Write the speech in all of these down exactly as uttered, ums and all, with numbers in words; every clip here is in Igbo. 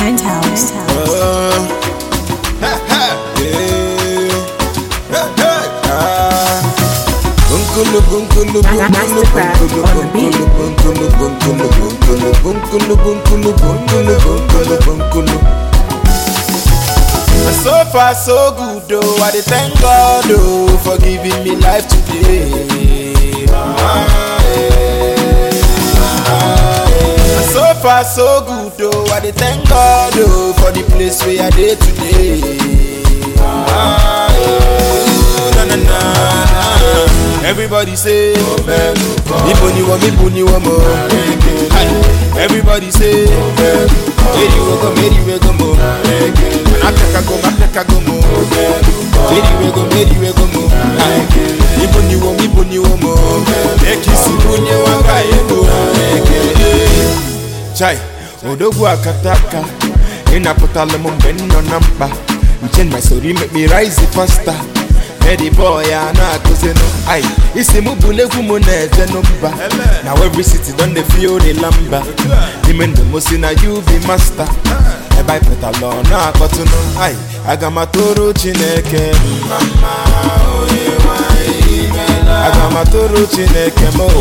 Penthouse. So far so good though, I dey thank God oh, for giving me life today. Ah, yeah. Ah, yeah. So far so good though, I dey thank God oh, for the place where I dey today. Ah, yeah. Na, na, na. Everybody say, Ibo ni wo, Ibo ni wo mo. Everybody say, Meri we go, Meri we go mo. Ataka go, ataka go mo. Meri we go, Meri we go mo. Ibo ni wo, Ibo ni wo mo. Ekisi bunye wanga ego. Chai, odogu akataka. Inapotale mo mbeno namba. Change my story, make me rise faster. Eddie boy, I know I it's a mubule woman number. Now every city done they feel the lumber. Even the most in a you be master. I buy petal on a cotton. I I got my toro chineke. I got my toro chineke mo.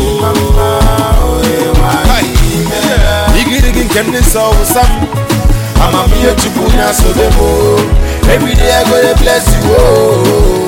Iggy can this all some. I'm a mere to put us so the more. Every day I go to bless you. Oh.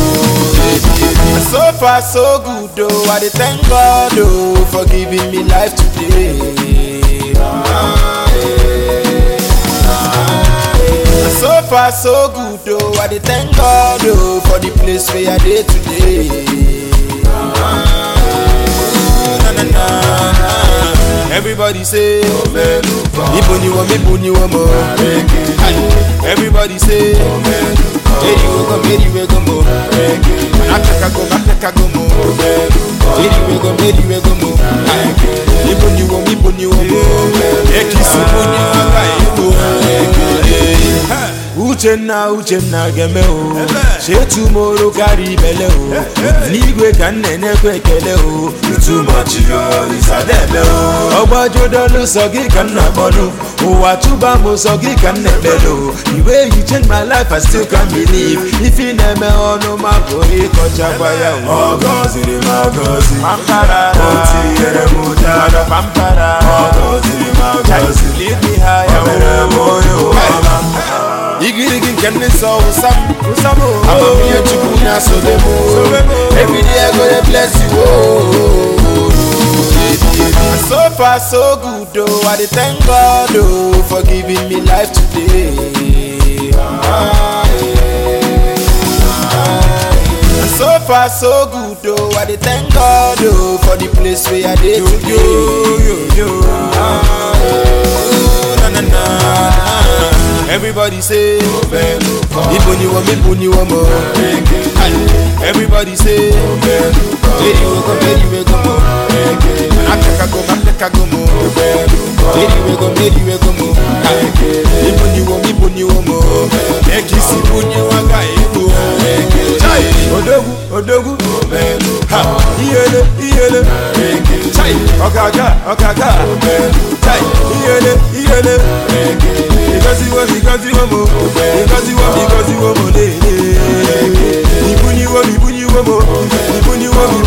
So far so good though, I dey thank God oh, for giving me life today. Ah, yeah. Ah, yeah. So far so good though, I dey thank God oh, for the place where I dey today. Ah, yeah. Na, na, na. Everybody say, Ibo ni wo, Ibo ni wo mo. Everybody say, Meri we go, Meri we go mo. Ataka go, ataka go mo. Meri we go, Meri we go mo. Ibo ni wo, Ibo ni wo mo. Ekisi bunye wanga ego. Uchenna, Uchenna geme o. She tomorrow carry bele o. Nigwe kan nene kwe kele o. Too much yo, is a debe o. Oba jodolo sogi kan na bonu. Owa tuba mo sogi kan nebelo. The way you change my life, I still can't believe. If you never ono makori kocha kwaya o. Ogozi ni magozi. Pampara. Oti ere muta. Pampara. Ogozi ni magozi. Lead me higher. Mere moyo. Iggy can this all some. I'm a mere to put us so the more. Every day I go to bless you. Oh. So far so good though, I dey thank God oh, for giving me life today. Ah, yeah. Ah, yeah. So far so good though, I dey thank God oh, for the place where I dey today. Yo, yo, yo. Ah, yeah. Na, na, na. Everybody say, Ibo ni wo, Ibo ni wo mo. Everybody say, Meri we go, Meri we go mo. Ataka go, ataka go mo. Meri we go, Meri we go mo. Ibo ni wo, Ibo ni wo mo. Ekisi bunye wanga ego. Chai, odogu, odogu. Ha, iyele, iyele. Chai, okaga, okaga. Chai, iyele, iyele. Because you want, because you want more. Because you want, because you want more. Ibu ni wo, ibu ni wo mo. Ibu ni wo,